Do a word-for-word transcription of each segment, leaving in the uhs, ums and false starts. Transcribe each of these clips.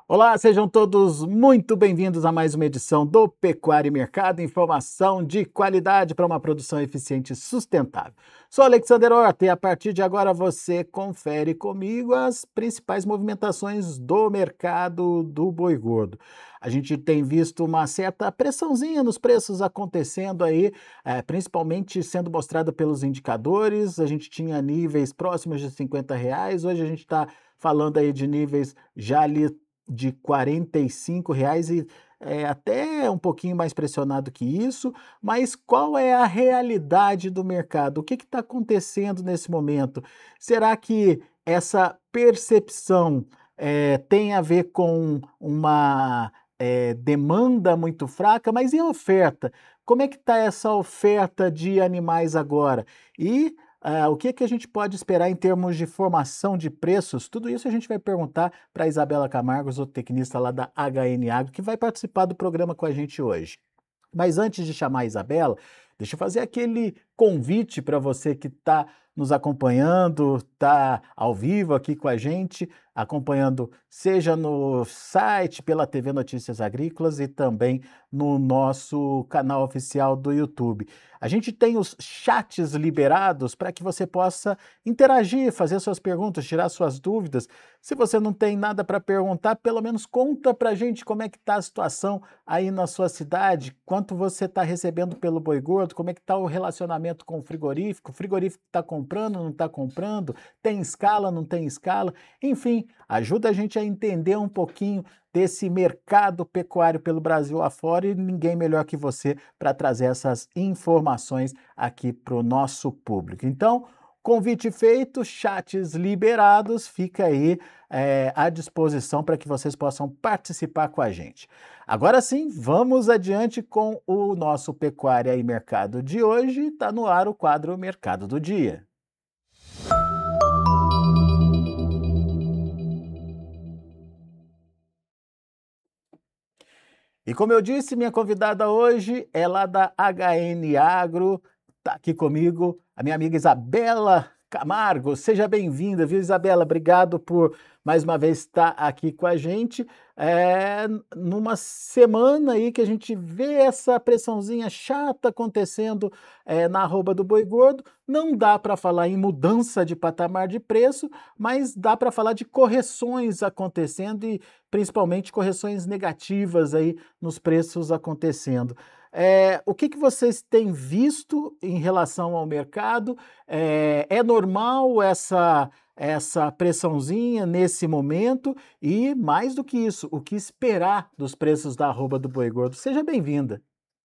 Olá, sejam todos muito bem-vindos a mais uma edição do Pecuária e Mercado, informação de qualidade para uma produção eficiente e sustentável. Sou Alexander Horta e a partir de agora você confere comigo as principais movimentações do mercado do boi gordo. A gente tem visto uma certa pressãozinha nos preços acontecendo aí, eh, principalmente sendo mostrada pelos indicadores. A gente tinha níveis próximos de cinquenta reais, hoje a gente está falando aí de níveis já ali de quarenta e cinco reais e é até um pouquinho mais pressionado que isso, mas qual é a realidade do mercado? O que está acontecendo nesse momento? Será que essa percepção eh, tem a ver com uma eh, demanda muito fraca? Mas e a oferta? Como é que está essa oferta de animais agora? E ah, o que que a gente pode esperar em termos de formação de preços? Tudo isso a gente vai perguntar para a Isabela Camargo, zootecnista lá da H N Agro, que vai participar do programa com a gente hoje. Mas antes de chamar a Isabela, deixa eu fazer aquele convite para você que está nos acompanhando, está ao vivo aqui com a gente, acompanhando seja no site, pela T V Notícias Agrícolas e também no nosso canal oficial do YouTube. A gente tem os chats liberados para que você possa interagir, fazer suas perguntas, tirar suas dúvidas. Se você não tem nada para perguntar, pelo menos conta para a gente como é que está a situação aí na sua cidade, quanto você está recebendo pelo boi gordo, como é que está o relacionamento com o frigorífico, o frigorífico está comprando, não está comprando, tem escala, não tem escala, enfim, ajuda a gente a entender um pouquinho desse mercado pecuário pelo Brasil afora e ninguém melhor que você para trazer essas informações aqui para o nosso público. Então, convite feito, chats liberados, fica aí é, à disposição para que vocês possam participar com a gente. Agora sim, vamos adiante com o nosso Pecuária e Mercado de hoje. Está no ar o quadro Mercado do Dia. E como eu disse, minha convidada hoje é lá da H N Agro, está aqui comigo a minha amiga Isabela Camargo. Seja bem-vinda, viu, Isabela? Obrigado por mais uma vez estar aqui com a gente. É, numa semana aí que a gente vê essa pressãozinha chata acontecendo é, na arroba do boi gordo, não dá para falar em mudança de patamar de preço, mas dá para falar de correções acontecendo e principalmente correções negativas aí nos preços acontecendo. É, o que, que vocês têm visto em relação ao mercado? É, é normal essa, essa pressãozinha nesse momento? E mais do que isso, o que esperar dos preços da arroba do boi gordo? Seja bem-vinda.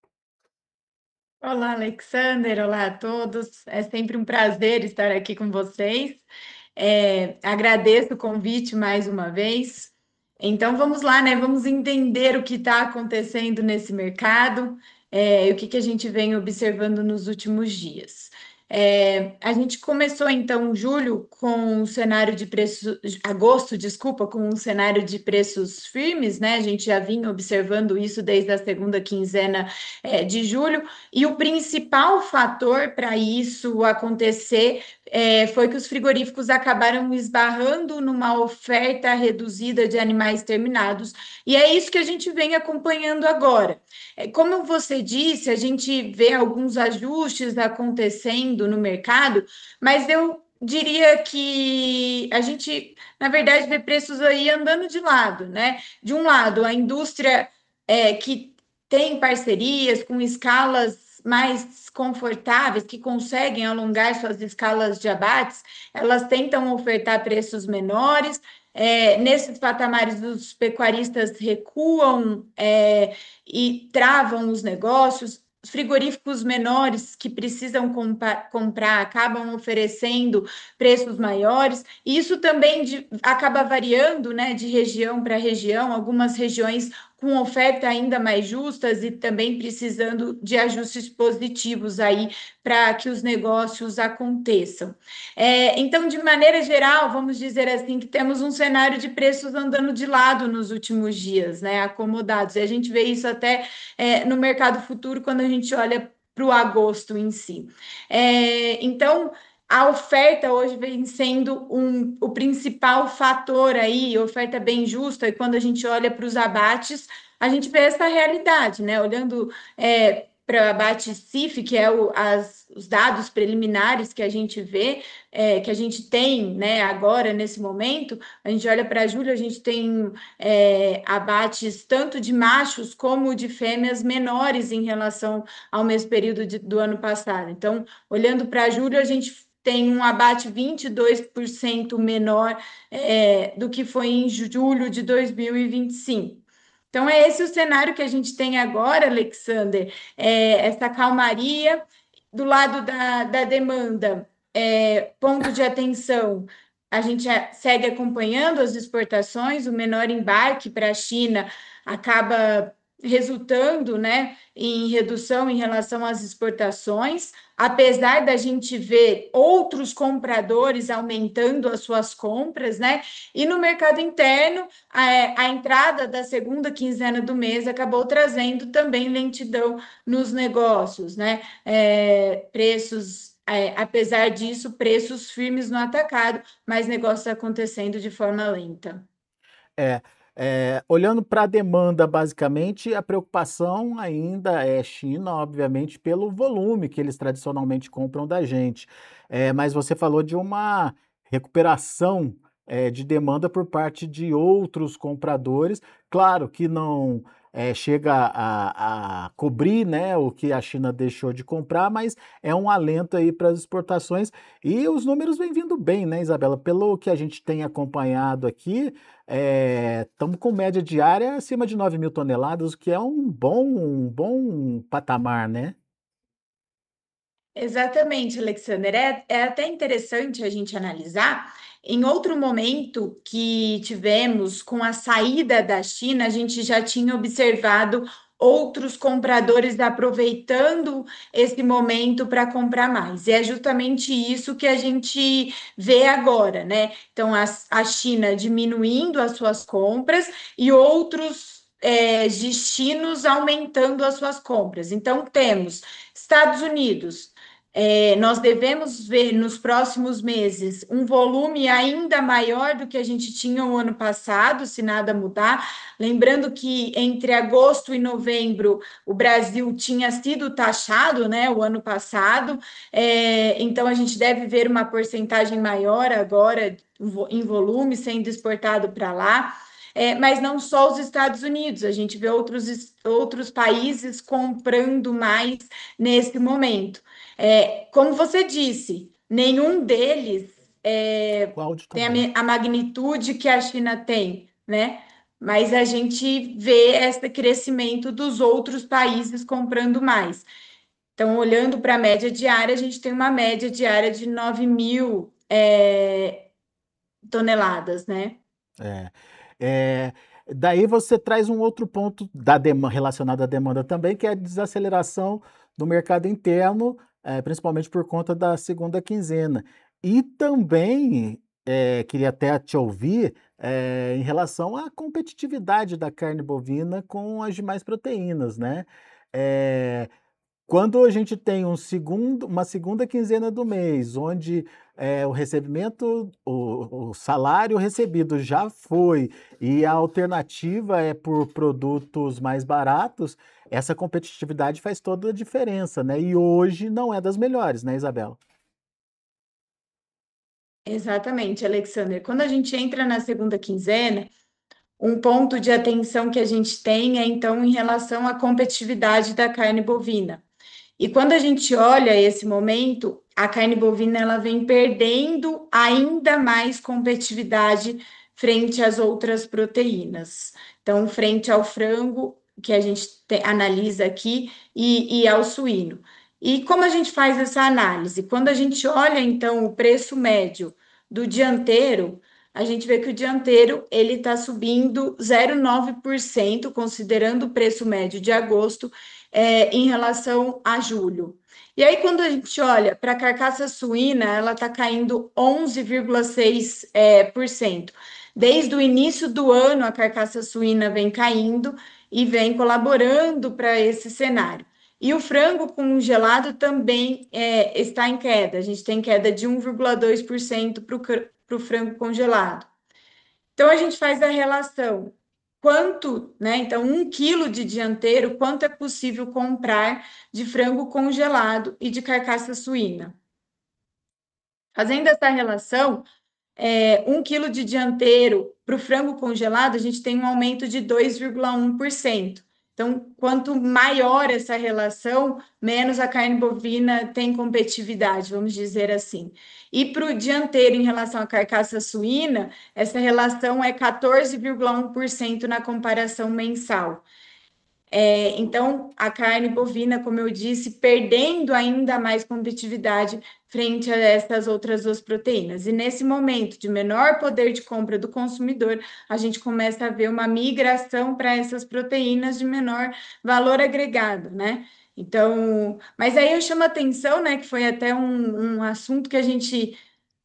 Olá, Alexander. Olá a todos. É sempre um prazer estar aqui com vocês. É, agradeço o convite mais uma vez. Então, vamos lá, né? Vamos entender o que está acontecendo nesse mercado, é, e o que que a gente vem observando nos últimos dias. É, a gente começou então julho com um cenário de preços, agosto, desculpa, com um cenário de preços firmes, né? A gente já vinha observando isso desde a segunda quinzena, é, de julho. E o principal fator para isso acontecer é, foi que os frigoríficos acabaram esbarrando numa oferta reduzida de animais terminados. E é isso que a gente vem acompanhando agora. É, como você disse, a gente vê alguns ajustes acontecendo no mercado, mas eu diria que a gente, na verdade, vê preços aí andando de lado, né? De um lado, a indústria é, que tem parcerias com escalas mais confortáveis, que conseguem alongar suas escalas de abates, elas tentam ofertar preços menores. É, nesses patamares, os pecuaristas recuam é, e travam os negócios. Os frigoríficos menores que precisam compa- comprar acabam oferecendo preços maiores, e isso também de- acaba variando, né, de região para região. Algumas regiões com oferta ainda mais justas e também precisando de ajustes positivos aí para que os negócios aconteçam. É, então, de maneira geral, vamos dizer assim, que temos um cenário de preços andando de lado nos últimos dias, né, acomodados. E a gente vê isso até é, no mercado futuro quando a gente olha para o agosto em si. É, então, a oferta hoje vem sendo um, o principal fator aí, oferta bem justa, e quando a gente olha para os abates, a gente vê essa realidade, né? Olhando é, para o abate C I F, que é o, as, os dados preliminares que a gente vê, é, que a gente tem, né, agora, nesse momento, a gente olha para julho, a gente tem é, abates tanto de machos como de fêmeas menores em relação ao mesmo período de, do ano passado. Então, olhando para julho, a gente tem um abate vinte e dois por cento menor é, do que foi em julho de dois mil e vinte e cinco. Então, é esse o cenário que a gente tem agora, Alexander, é, essa calmaria do lado da, da demanda, é, ponto de atenção. A gente segue acompanhando as exportações, o menor embarque para a China acaba resultando, né, em redução em relação às exportações, apesar da gente ver outros compradores aumentando as suas compras, né? E no mercado interno, a, a entrada da segunda quinzena do mês acabou trazendo também lentidão nos negócios, né? É, preços, é, apesar disso, preços firmes no atacado, mas negócios acontecendo de forma lenta. É, é, olhando para a demanda, basicamente, a preocupação ainda é China, obviamente, pelo volume que eles tradicionalmente compram da gente. É, mas você falou de uma recuperação, é, de demanda por parte de outros compradores. Claro que não é, chega a, a cobrir, né, o que a China deixou de comprar, mas é um alento aí para as exportações. E os números vêm vindo bem, né, Isabela? Pelo que a gente tem acompanhado aqui. Estamos com média diária acima de nove mil toneladas, o que é um bom, um bom patamar, né? Exatamente, Alexander. É, é até interessante a gente analisar. Em outro momento que tivemos com a saída da China, a gente já tinha observado outros compradores aproveitando esse momento para comprar mais. E é justamente isso que a gente vê agora, né? Então, a, a China diminuindo as suas compras e outros é, destinos aumentando as suas compras. Então, temos Estados Unidos. É, nós devemos ver nos próximos meses um volume ainda maior do que a gente tinha o ano passado, se nada mudar. Lembrando que entre agosto e novembro o Brasil tinha sido taxado, né, o ano passado, é, então a gente deve ver uma porcentagem maior agora em volume sendo exportado para lá. É, mas não só os Estados Unidos, a gente vê outros, outros países comprando mais nesse momento. É, como você disse, nenhum deles é, O áudio tá tem bom. a, a magnitude que a China tem, né? Mas a gente vê esse crescimento dos outros países comprando mais. Então, olhando para a média diária, a gente tem uma média diária de nove mil é, toneladas, né? É, é, daí você traz um outro ponto da dema- relacionado à demanda também, que é a desaceleração do mercado interno, é, principalmente por conta da segunda quinzena. E também é, queria até te ouvir é, em relação à competitividade da carne bovina com as demais proteínas, né? É, quando a gente tem um segundo, uma segunda quinzena do mês, onde é, o recebimento, o, o salário recebido já foi e a alternativa é por produtos mais baratos, essa competitividade faz toda a diferença, né? E hoje não é das melhores, né, Isabela? Exatamente, Alexander. Quando a gente entra na segunda quinzena, um ponto de atenção que a gente tem é, então, em relação à competitividade da carne bovina. E quando a gente olha esse momento, a carne bovina ela vem perdendo ainda mais competitividade frente às outras proteínas. Então, frente ao frango, que a gente te- analisa aqui, e, e ao suíno. E como a gente faz essa análise? Quando a gente olha, então, o preço médio do dianteiro, a gente vê que o dianteiro ele está subindo zero vírgula nove por cento, considerando o preço médio de agosto, é, em relação a julho. E aí, quando a gente olha para a carcaça suína, ela está caindo onze vírgula seis é, por cento. Desde o início do ano, a carcaça suína vem caindo e vem colaborando para esse cenário. E o frango congelado também é, está em queda. A gente tem queda de um vírgula dois por cento para o frango congelado. Então, a gente faz a relação. Quanto, né? Então, um quilo de dianteiro, quanto é possível comprar de frango congelado e de carcaça suína? Fazendo essa relação, é, um quilo de dianteiro para o frango congelado, a gente tem um aumento de dois vírgula um por cento. Então, quanto maior essa relação, menos a carne bovina tem competitividade, vamos dizer assim. E para o dianteiro, em relação à carcaça suína, essa relação é quatorze vírgula um por cento na comparação mensal. É, então, a carne bovina, como eu disse, perdendo ainda mais competitividade frente a essas outras duas proteínas. E nesse momento de menor poder de compra do consumidor, a gente começa a ver uma migração para essas proteínas de menor valor agregado, né? Então, mas aí eu chamo a atenção, né, que foi até um, um assunto que a gente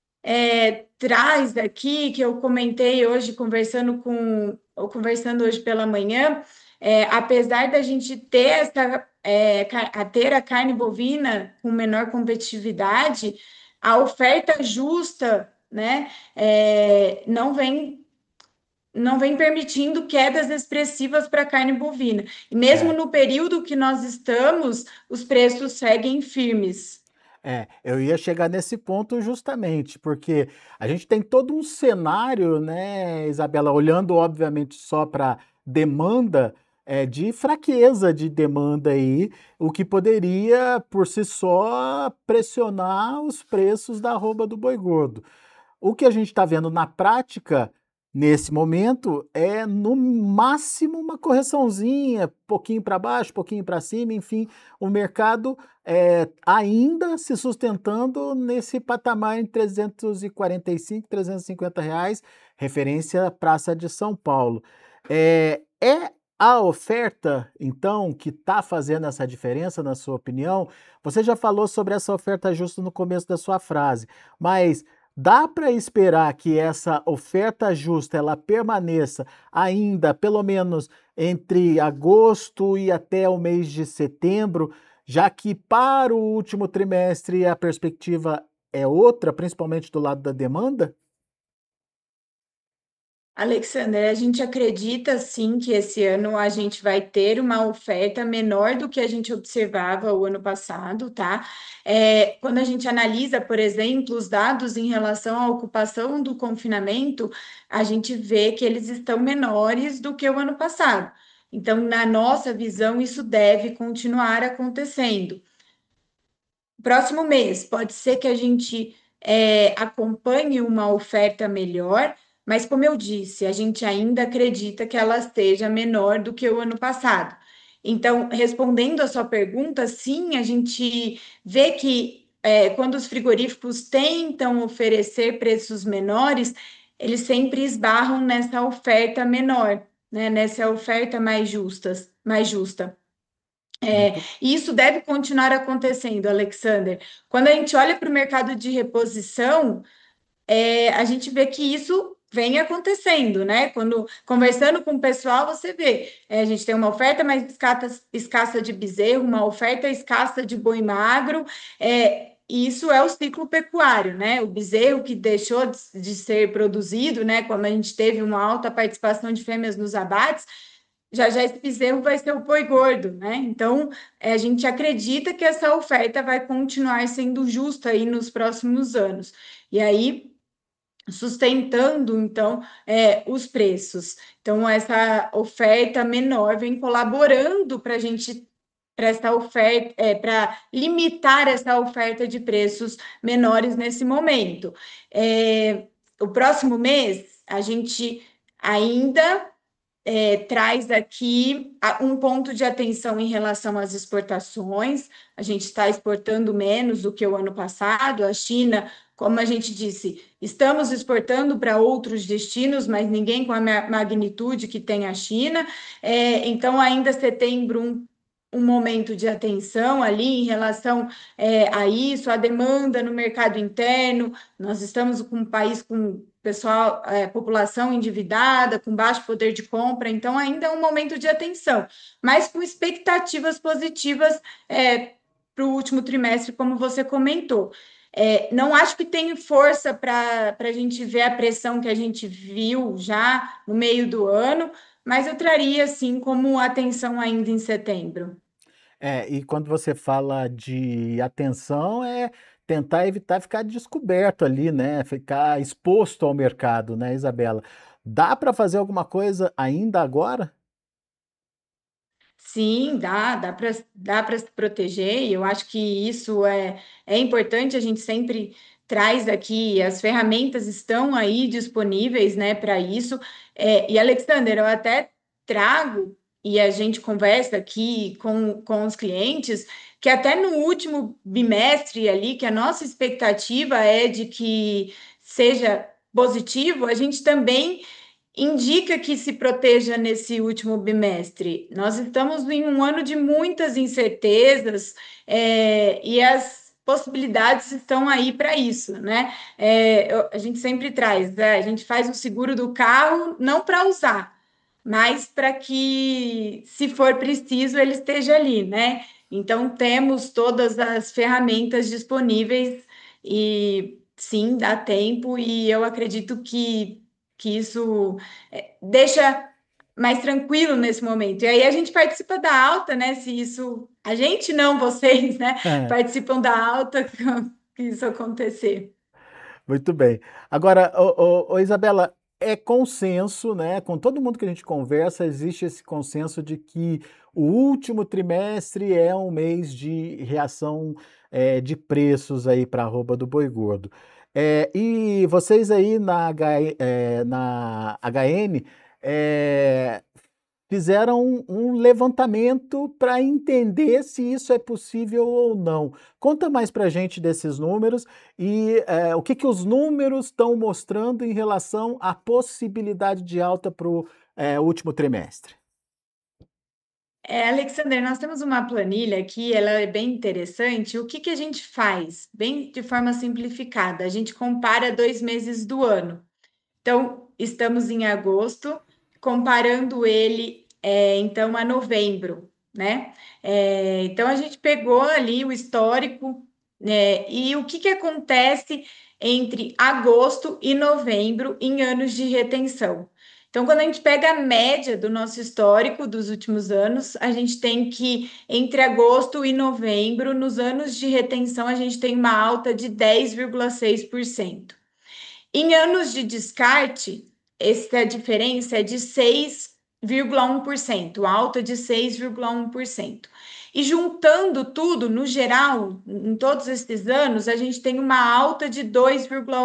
é, traz aqui, que eu comentei hoje, conversando com, ou conversando hoje pela manhã, é, apesar da gente ter essa, é, a ter a carne bovina com menor competitividade, a oferta justa, né, é, não vem não vem permitindo quedas expressivas para a carne bovina. E mesmo É. no período que nós estamos, os preços seguem firmes. É, eu ia chegar nesse ponto justamente, porque a gente tem todo um cenário, né, Isabela, olhando obviamente só para demanda, é, de fraqueza de demanda aí, o que poderia por si só pressionar os preços da arroba do boi gordo. O que a gente está vendo na prática, nesse momento, é no máximo uma correçãozinha, pouquinho para baixo, pouquinho para cima, enfim, o mercado é, ainda se sustentando nesse patamar em trezentos e quarenta e cinco, trezentos e cinquenta reais, referência Praça de São Paulo. É, é a oferta, então, que está fazendo essa diferença, na sua opinião? Você já falou sobre essa oferta justa no começo da sua frase, mas dá para esperar que essa oferta justa ela permaneça ainda pelo menos entre agosto e até o mês de setembro, já que para o último trimestre a perspectiva é outra, principalmente do lado da demanda? Alexander, a gente acredita sim que esse ano a gente vai ter uma oferta menor do que a gente observava o ano passado, tá? É, quando a gente analisa, por exemplo, os dados em relação à ocupação do confinamento, a gente vê que eles estão menores do que o ano passado. Então, na nossa visão, isso deve continuar acontecendo. Próximo mês, pode ser que a gente é, acompanhe uma oferta melhor, mas como eu disse, a gente ainda acredita que ela esteja menor do que o ano passado. Então, respondendo a sua pergunta, sim, a gente vê que é, quando os frigoríficos tentam oferecer preços menores, eles sempre esbarram nessa oferta menor, né? Nessa oferta mais justas, mais justa. É, Muito. e isso deve continuar acontecendo, Alexander. Quando a gente olha para o mercado de reposição, é, a gente vê que isso vem acontecendo, né? Quando conversando com o pessoal, você vê, é, a gente tem uma oferta mais escassa, escassa de bezerro, uma oferta escassa de boi magro, é, e isso é o ciclo pecuário, né? O bezerro que deixou de, de ser produzido, né? Quando a gente teve uma alta participação de fêmeas nos abates, já já esse bezerro vai ser o boi gordo, né? Então, é, a gente acredita que essa oferta vai continuar sendo justa aí nos próximos anos. E aí, sustentando, então, é, os preços. Então, essa oferta menor vem colaborando para a gente para essa oferta, é, para limitar essa oferta de preços menores nesse momento. É, o próximo mês, a gente ainda é, traz aqui um ponto de atenção em relação às exportações. A gente está exportando menos do que o ano passado. A China, como a gente disse, estamos exportando para outros destinos, mas ninguém com a magnitude que tem a China. É, então, ainda setembro, um um momento de atenção ali em relação é, a isso, a demanda no mercado interno. Nós estamos com um país com pessoal, é, população endividada, com baixo poder de compra, então ainda é um momento de atenção, mas com expectativas positivas é, para o último trimestre, como você comentou. É, não acho que tem força para a gente ver a pressão que a gente viu já no meio do ano, mas eu traria assim como atenção ainda em setembro. É, e quando você fala de atenção, é tentar evitar ficar descoberto ali, né? Ficar exposto ao mercado, né, Isabela? Dá para fazer alguma coisa ainda agora? Sim, dá, dá para dá para se proteger, e eu acho que isso é, é importante, a gente sempre traz aqui, as ferramentas estão aí disponíveis, né, para isso. É, e, Alexander, eu até trago, e a gente conversa aqui com, com os clientes, que até no último bimestre ali, que a nossa expectativa é de que seja positivo, a gente também indica que se proteja nesse último bimestre. Nós estamos em um ano de muitas incertezas, é, e as possibilidades estão aí para isso, né? É, eu- a gente sempre traz, né? A gente faz o seguro do carro não para usar, mas para que, se for preciso, ele esteja ali, né? Então, temos todas as ferramentas disponíveis e sim, dá tempo, e eu acredito que, que isso é, deixa mais tranquilo nesse momento. E aí a gente participa da alta, né? Se isso, a gente não, vocês, né? Participam da alta que isso acontecer. Muito bem. Agora, ô, ô, ô, Isabela, é consenso, né? Com todo mundo que a gente conversa, existe esse consenso de que o último trimestre é um mês de reação é, de preços aí para a arroba do boi gordo. É, e vocês aí na, H, é, na H N é, fizeram um, um levantamento para entender se isso é possível ou não. Conta mais para a gente desses números e é, o que, que os números estão mostrando em relação à possibilidade de alta para o último trimestre. É, Alexander, nós temos uma planilha aqui, ela é bem interessante. O que que a gente faz? Bem de forma simplificada, a gente compara dois meses do ano. Então, estamos em agosto, comparando ele, é, então, a novembro, né? É, então, a gente pegou ali o histórico, né? E o que que acontece entre agosto e novembro em anos de retenção? Então, quando a gente pega a média do nosso histórico dos últimos anos, a gente tem que, entre agosto e novembro, nos anos de retenção, a gente tem uma alta de dez vírgula seis por cento. Em anos de descarte, essa diferença é de seis vírgula um por cento, alta de seis vírgula um por cento. E juntando tudo, no geral, em todos esses anos, a gente tem uma alta de dois vírgula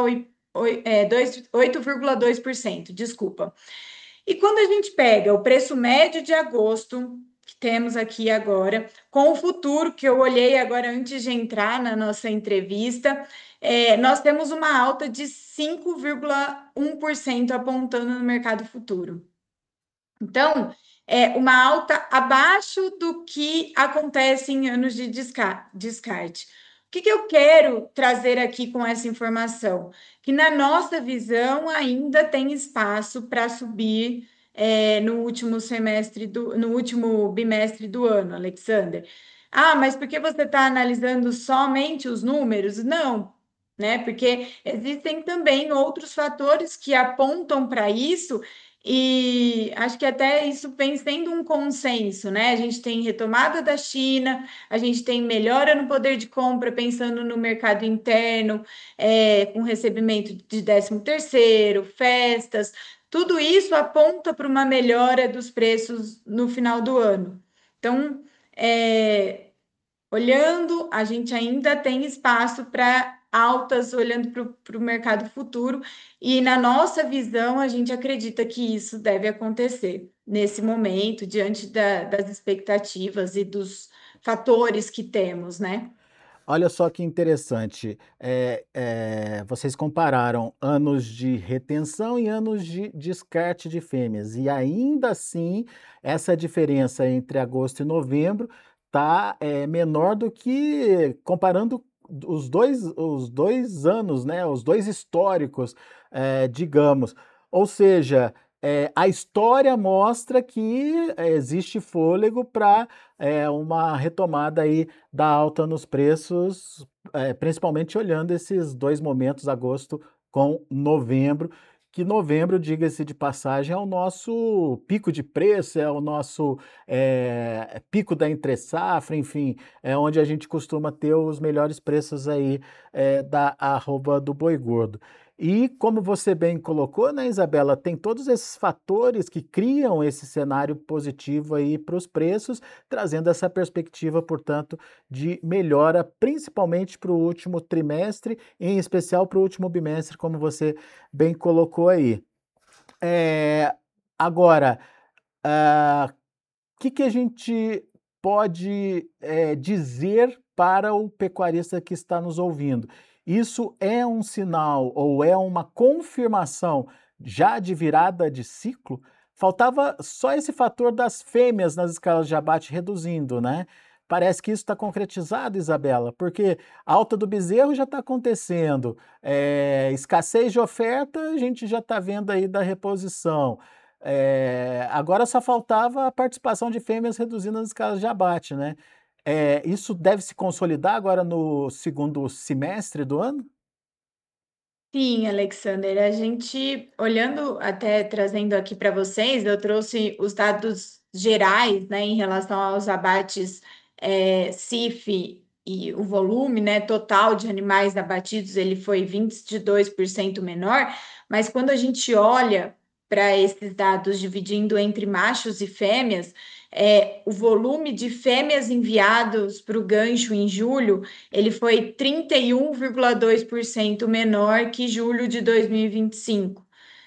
oito vírgula dois por cento, desculpa. E quando a gente pega o preço médio de agosto, que temos aqui agora, com o futuro, que eu olhei agora antes de entrar na nossa entrevista, é, nós temos uma alta de cinco vírgula um por cento apontando no mercado futuro. Então, é uma alta abaixo do que acontece em anos de desca- descarte. O que que eu quero trazer aqui com essa informação? Que na nossa visão ainda tem espaço para subir é, no último semestre do, no último bimestre do ano, Alexander. Ah, mas por que você está analisando somente os números? Não, né? Porque existem também outros fatores que apontam para isso, e acho que até isso vem sendo um consenso, né? A gente tem retomada da China, a gente tem melhora no poder de compra, pensando no mercado interno, é, com recebimento de décimo terceiro, festas, tudo isso aponta para uma melhora dos preços no final do ano. Então, é, olhando, a gente ainda tem espaço para altas, olhando para o mercado futuro, e na nossa visão, a gente acredita que isso deve acontecer nesse momento, diante da- das expectativas e dos fatores que temos, né? Olha só que interessante, eh eh, vocês compararam anos de retenção e anos de descarte de fêmeas, e ainda assim, essa diferença entre agosto e novembro está é, menor do que comparando os dois, os dois anos, né, os dois históricos, é, digamos. Ou seja, é, a história mostra que é, existe fôlego para é, uma retomada aí da alta nos preços, é, principalmente olhando esses dois momentos, agosto com novembro, que novembro, diga-se de passagem, é o nosso pico de preço, é o nosso é, pico da entre-safra, enfim, é onde a gente costuma ter os melhores preços aí é, da arroba do boi gordo. E como você bem colocou, né, Isabela, tem todos esses fatores que criam esse cenário positivo aí para os preços, trazendo essa perspectiva, portanto, de melhora, principalmente para o último trimestre, em especial para o último bimestre, como você bem colocou aí. É, agora, ah, o que, que a gente pode é, dizer para o pecuarista que está nos ouvindo? Isso é um sinal ou é uma confirmação já de virada de ciclo? Faltava só esse fator das fêmeas nas escalas de abate reduzindo, né? Parece que isso está concretizado, Isabela, porque a alta do bezerro já está acontecendo, é, escassez de oferta, a gente já está vendo aí da reposição. É, agora só faltava a participação de fêmeas reduzindo as escalas de abate, né? É, isso deve se consolidar agora no segundo semestre do ano? Sim, Alexander, a gente olhando até trazendo aqui para vocês, eu trouxe os dados gerais, né, em relação aos abates é, C I F e o volume, né, total de animais abatidos, ele foi vinte e dois por cento menor, mas quando a gente olha para esses dados dividindo entre machos e fêmeas, é, o volume de fêmeas enviados para o gancho em julho ele foi trinta e um vírgula dois por cento menor que julho de dois mil e vinte e cinco.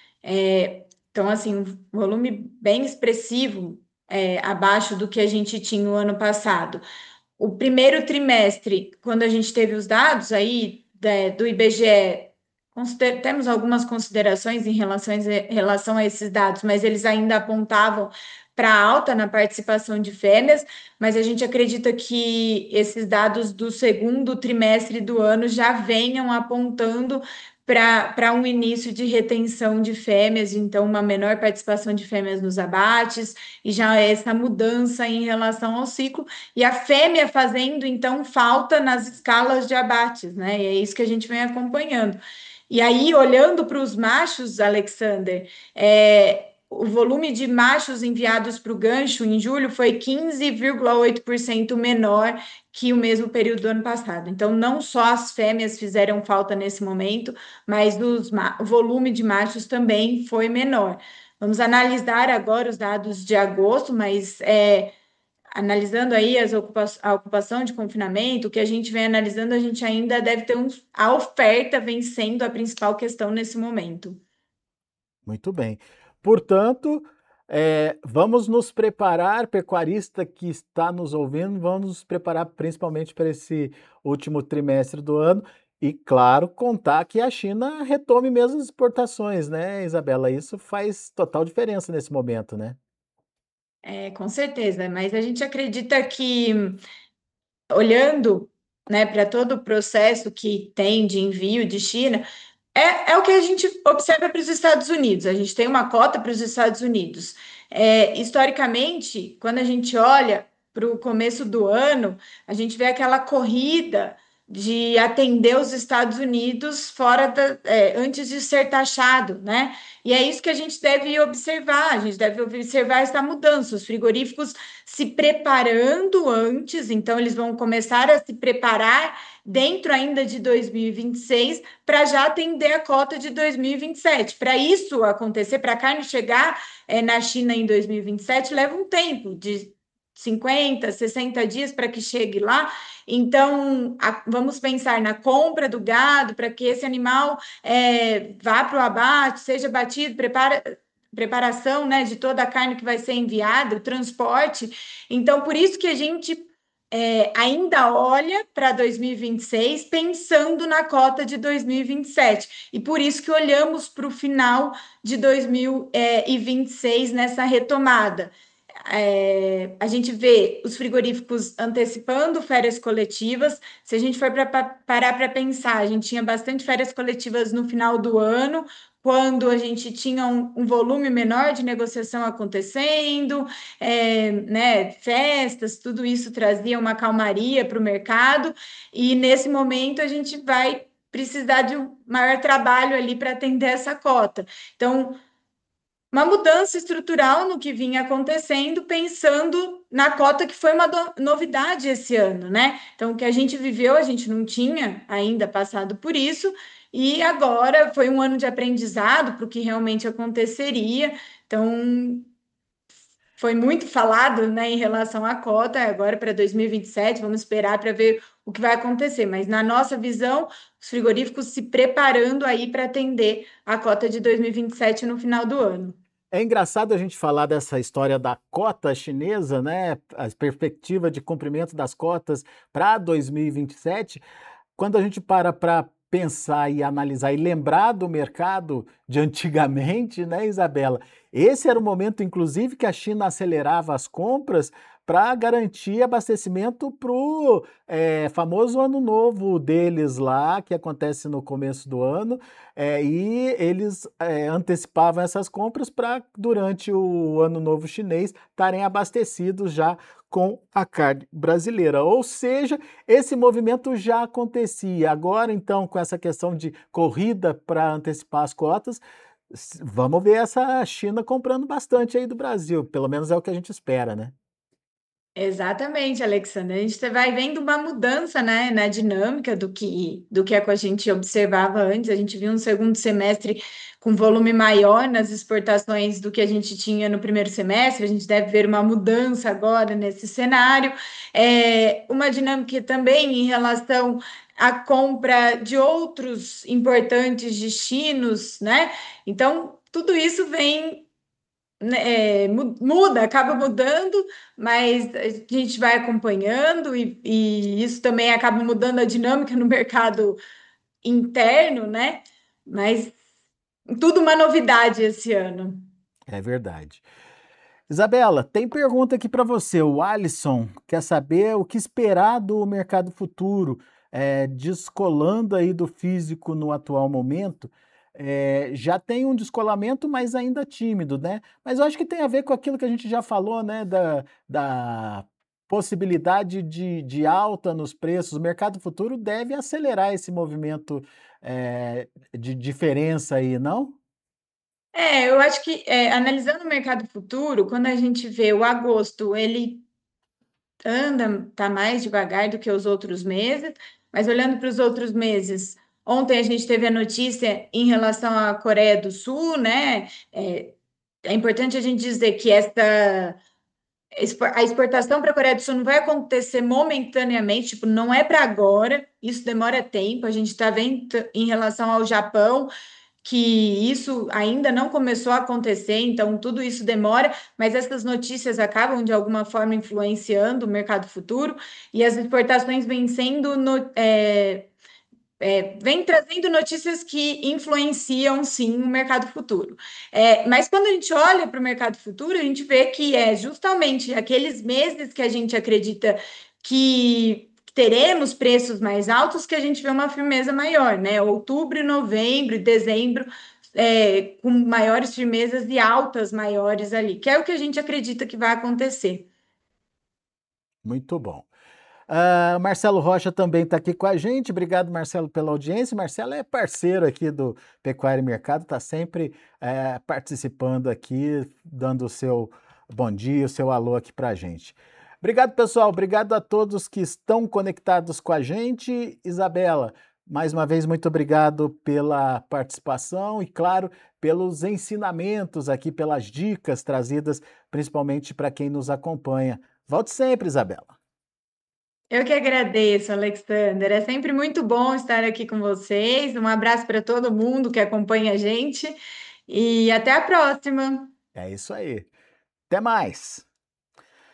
É, então, assim, um volume bem expressivo, é, abaixo do que a gente tinha no ano passado. O primeiro trimestre, quando a gente teve os dados aí da- do I B G E, consider- temos algumas considerações em relação, em relação a esses dados, mas eles ainda apontavam para alta na participação de fêmeas, mas a gente acredita que esses dados do segundo trimestre do ano já venham apontando para para um início de retenção de fêmeas, então uma menor participação de fêmeas nos abates, e já essa mudança em relação ao ciclo, e a fêmea fazendo, então, falta nas escalas de abates, né? E é isso que a gente vem acompanhando. E aí, olhando para os machos, Alexander, é, o volume de machos enviados para o gancho em julho foi quinze vírgula oito por cento menor que o mesmo período do ano passado. Então, não só as fêmeas fizeram falta nesse momento, mas os, o volume de machos também foi menor. Vamos analisar agora os dados de agosto, mas é, analisando aí as ocupa a ocupação de confinamento, o que a gente vem analisando, a gente ainda deve ter um, a oferta vencendo a principal questão nesse momento. Muito bem. Portanto, é, vamos nos preparar, pecuarista que está nos ouvindo, vamos nos preparar principalmente para esse último trimestre do ano e, claro, contar que a China retome mesmo as exportações, né, Isabela? Isso faz total diferença nesse momento, né? É, com certeza, mas a gente acredita que, olhando, né, para todo o processo que tem de envio de China, É, é o que a gente observa para os Estados Unidos. A gente tem uma cota para os Estados Unidos. É, historicamente, quando a gente olha para o começo do ano, a gente vê aquela corrida de atender os Estados Unidos fora da, é, antes de ser taxado, né? E é isso que a gente deve observar. A gente deve observar essa mudança. Os frigoríficos se preparando antes, então eles vão começar a se preparar dentro ainda de dois mil e vinte e seis para já atender a cota de dois mil e vinte e sete. Para isso acontecer, para a carne chegar é, na China em dois mil e vinte e sete, leva um tempo de cinquenta, sessenta dias para que chegue lá. Então, a, vamos pensar na compra do gado para que esse animal é, vá para o abate, seja batido, prepara, preparação, né, de toda a carne que vai ser enviada, o transporte. Então, por isso que a gente é, ainda olha para dois mil e vinte e seis pensando na cota de dois mil e vinte e sete. E por isso que olhamos para o final de dois mil e vinte e seis nessa retomada. é, a gente vê os frigoríficos antecipando férias coletivas. Se a gente for pra, pa- parar para pensar, a gente tinha bastante férias coletivas no final do ano, quando a gente tinha um, um volume menor de negociação acontecendo, é, né, festas, tudo isso trazia uma calmaria para o mercado, e nesse momento a gente vai precisar de um maior trabalho ali para atender essa cota. Então, uma mudança estrutural no que vinha acontecendo, pensando na cota que foi uma do- novidade esse ano, né? Então, o que a gente viveu, a gente não tinha ainda passado por isso, e agora foi um ano de aprendizado para o que realmente aconteceria. Então, foi muito falado, né, em relação à cota, agora para dois mil e vinte e sete, vamos esperar para ver o que vai acontecer. Mas, na nossa visão, os frigoríficos se preparando aí para atender a cota de dois mil e vinte e sete no final do ano. É engraçado a gente falar dessa história da cota chinesa, né? A perspectiva de cumprimento das cotas para dois mil e vinte e sete. Quando a gente para para pensar e analisar e lembrar do mercado de antigamente, né, Isabela? Esse era o momento, inclusive, que a China acelerava as compras para garantir abastecimento para o famoso ano novo deles lá, que acontece no começo do ano, eh, e eles eh, antecipavam essas compras para, durante o ano novo chinês, estarem abastecidos já com a carne brasileira. Ou seja, esse movimento já acontecia. Agora, então, com essa questão de corrida para antecipar as cotas, s- vamos ver essa China comprando bastante aí do Brasil. Pelo menos é o que a gente espera, né? Exatamente, Alexandre. A gente vai vendo uma mudança, né, na dinâmica do que, do que a gente observava antes. A gente viu um segundo semestre com volume maior nas exportações do que a gente tinha no primeiro semestre. A gente deve ver uma mudança agora nesse cenário. É, uma dinâmica também em relação à compra de outros importantes destinos, né? Então, tudo isso vem né, é, mu- muda, acaba mudando, mas a gente vai acompanhando e, e isso também acaba mudando a dinâmica no mercado interno, né? Mas tudo uma novidade esse ano. É verdade. Isabela, tem pergunta aqui para você. O Alisson quer saber o que esperar do mercado futuro, eh, descolando aí do físico no atual momento. Eh, já tem um descolamento, mas ainda tímido, né? Mas eu acho que tem a ver com aquilo que a gente já falou, né? Da, da possibilidade de, de alta nos preços. O mercado futuro deve acelerar esse movimento, eh, de diferença aí, não? É, eu acho que é, analisando o mercado futuro, quando a gente vê o agosto, ele anda, tá mais devagar do que os outros meses, mas olhando para os outros meses, ontem a gente teve a notícia em relação à Coreia do Sul, né? É, é importante a gente dizer que esta a exportação para a Coreia do Sul não vai acontecer momentaneamente, tipo, não é para agora, isso demora tempo. A gente está vendo em relação ao Japão que isso ainda não começou a acontecer, então tudo isso demora, mas essas notícias acabam de alguma forma influenciando o mercado futuro e as exportações vêm sendo no, é, é, vem trazendo notícias que influenciam sim o mercado futuro. É, mas quando a gente olha para o mercado futuro, a gente vê que é justamente aqueles meses que a gente acredita que teremos preços mais altos que a gente vê uma firmeza maior, né? Outubro, novembro, dezembro, é, com maiores firmezas e altas maiores ali, que é o que a gente acredita que vai acontecer. Muito bom. Ah, Marcelo Rocha também está aqui com a gente. Obrigado, Marcelo, pela audiência. Marcelo é parceiro aqui do Pecuária e Mercado, está sempre eh, participando aqui, dando o seu bom dia, o seu alô aqui para a gente. Obrigado, pessoal. Obrigado a todos que estão conectados com a gente. Isabela, mais uma vez, muito obrigado pela participação e, claro, pelos ensinamentos aqui, pelas dicas trazidas, principalmente para quem nos acompanha. Volte sempre, Isabela. Eu que agradeço, Alexander. É sempre muito bom estar aqui com vocês. Um abraço para todo mundo que acompanha a gente e até a próxima. É isso aí. Até mais.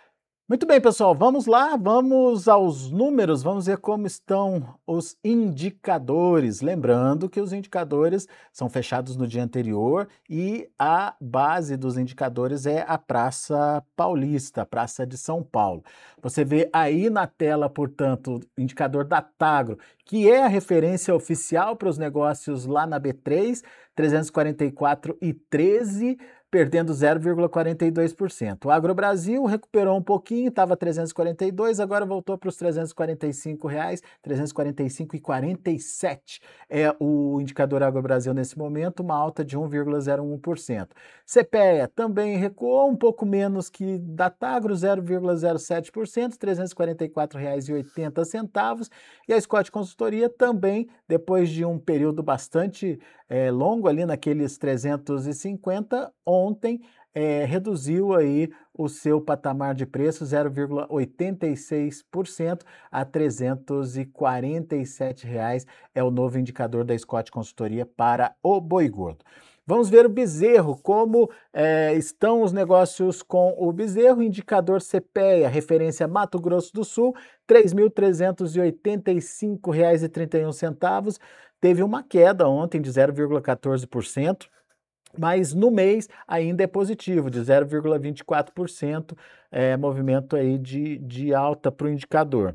Muito bem, pessoal, vamos lá, vamos aos números, vamos ver como estão os indicadores. Lembrando que os indicadores são fechados no dia anterior e a base dos indicadores é a Praça Paulista, Praça de São Paulo. Você vê aí na tela, portanto, o indicador da Tagro, que é a referência oficial para os negócios lá na B três, trezentos e quarenta e quatro e treze, perdendo zero vírgula quarenta e dois por cento. O Agrobrasil recuperou um pouquinho, estava trezentos e quarenta e dois, agora voltou para os trezentos e quarenta e cinco reais, trezentos e quarenta e cinco e quarenta e sete é o indicador Agrobrasil nesse momento, uma alta de um vírgula zero um por cento. CPEA também recuou um pouco menos que da Tagro, zero vírgula zero sete por cento, trezentos e quarenta e quatro reais e oitenta centavos, e a Scott Consultoria também, depois de um período bastante é, longo ali naqueles trezentos e cinquenta, ontem é, reduziu aí o seu patamar de preço zero vírgula oitenta e seis por cento a trezentos e quarenta e sete reais, é o novo indicador da Scott Consultoria para o boi gordo. Vamos ver o bezerro, como é, estão os negócios com o bezerro, indicador CPEA, referência Mato Grosso do Sul, três mil trezentos e oitenta e cinco reais e trinta e um centavos, teve uma queda ontem de zero vírgula quatorze por cento, mas no mês ainda é positivo, de zero vírgula vinte e quatro por cento, é, movimento aí de, de alta para o indicador.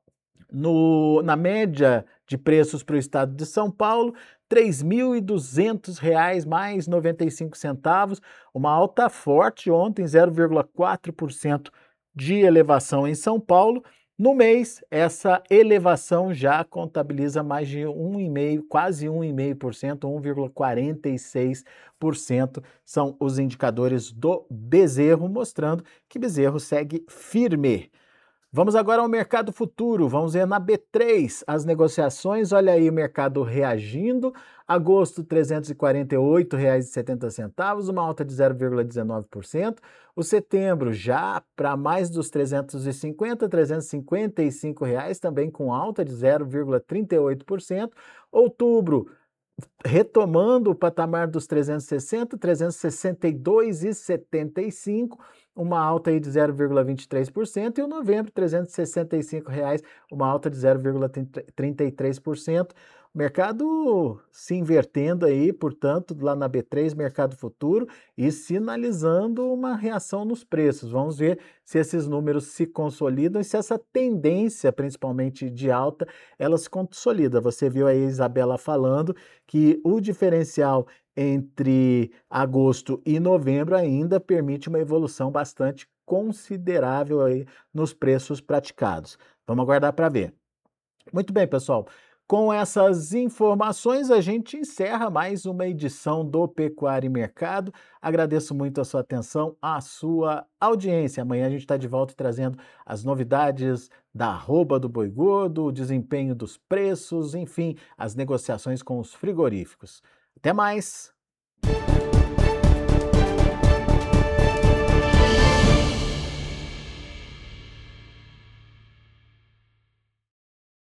No, na média de preços para o estado de São Paulo, três mil e duzentos reais mais noventa e cinco centavos, uma alta forte ontem, zero vírgula quatro por cento de elevação em São Paulo. No mês, essa elevação já contabiliza mais de um vírgula cinco por cento, quase um vírgula cinco por cento, um vírgula quarenta e seis por cento são os indicadores do bezerro, mostrando que bezerro segue firme. Vamos agora ao mercado futuro, vamos ver na B três as negociações, olha aí o mercado reagindo, agosto trezentos e quarenta e oito reais e setenta centavos, uma alta de zero vírgula dezenove por cento, o setembro já para mais dos trezentos e cinquenta, trezentos e cinquenta e cinco reais, também com alta de zero vírgula trinta e oito por cento, outubro retomando o patamar dos trezentos e sessenta, trezentos e sessenta e dois reais e setenta e cinco centavos, uma alta aí de zero vírgula vinte e três por cento, e o novembro, trezentos e sessenta e cinco reais, uma alta de zero vírgula trinta e três por cento. O mercado se invertendo aí, portanto, lá na B três, mercado futuro, e sinalizando uma reação nos preços. Vamos ver se esses números se consolidam e se essa tendência, principalmente de alta, ela se consolida. Você viu aí a Isabela falando que o diferencial entre agosto e novembro ainda permite uma evolução bastante considerável aí nos preços praticados. Vamos aguardar para ver. Muito bem, pessoal. Com essas informações, a gente encerra mais uma edição do Pecuária e Mercado. Agradeço muito a sua atenção, a sua audiência. Amanhã a gente está de volta trazendo as novidades da arroba do boi gordo, o desempenho dos preços, enfim, as negociações com os frigoríficos. Até mais!